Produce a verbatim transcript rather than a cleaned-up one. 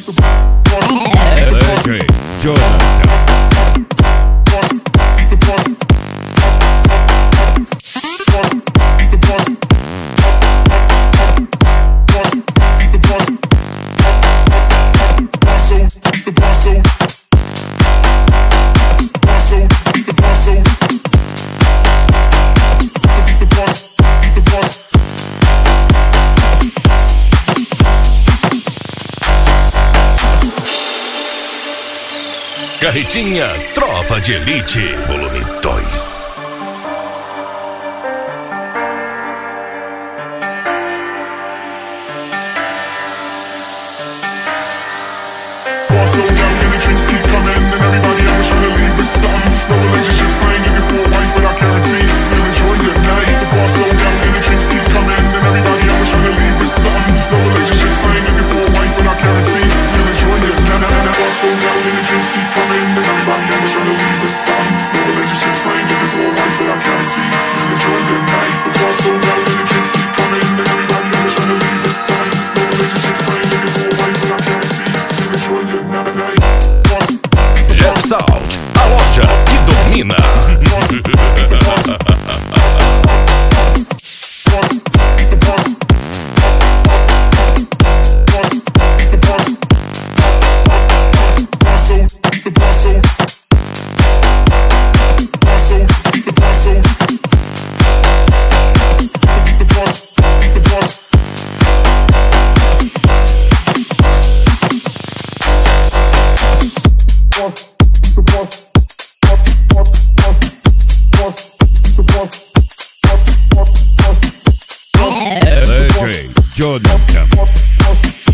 D J Jonathan. Carretinha Tropa de Elite, volume dois. So young and the drinks keep coming, and everybody else trying to leave with something. No relationships, I ain't looking for a wife, but I guarantee you'll enjoy your night. The bar so young and the drinks keep coming, and everybody else trying to leave with something. No relationships, I ain't looking for a wife, but I guarantee you'll enjoy your night. The bar so young and the drinks keep coming, and everybody else trying to leave with something. No relationships, I ain't looking for a wife, but I guarantee you'll enjoy your night. The bar so young and the drinks keep coming, and everybody else trying to leave with something. No relationships, I ain't looking for a wife, but I guarantee you'll enjoy your night. G-Sound, a loja que domina. D J Jonathan.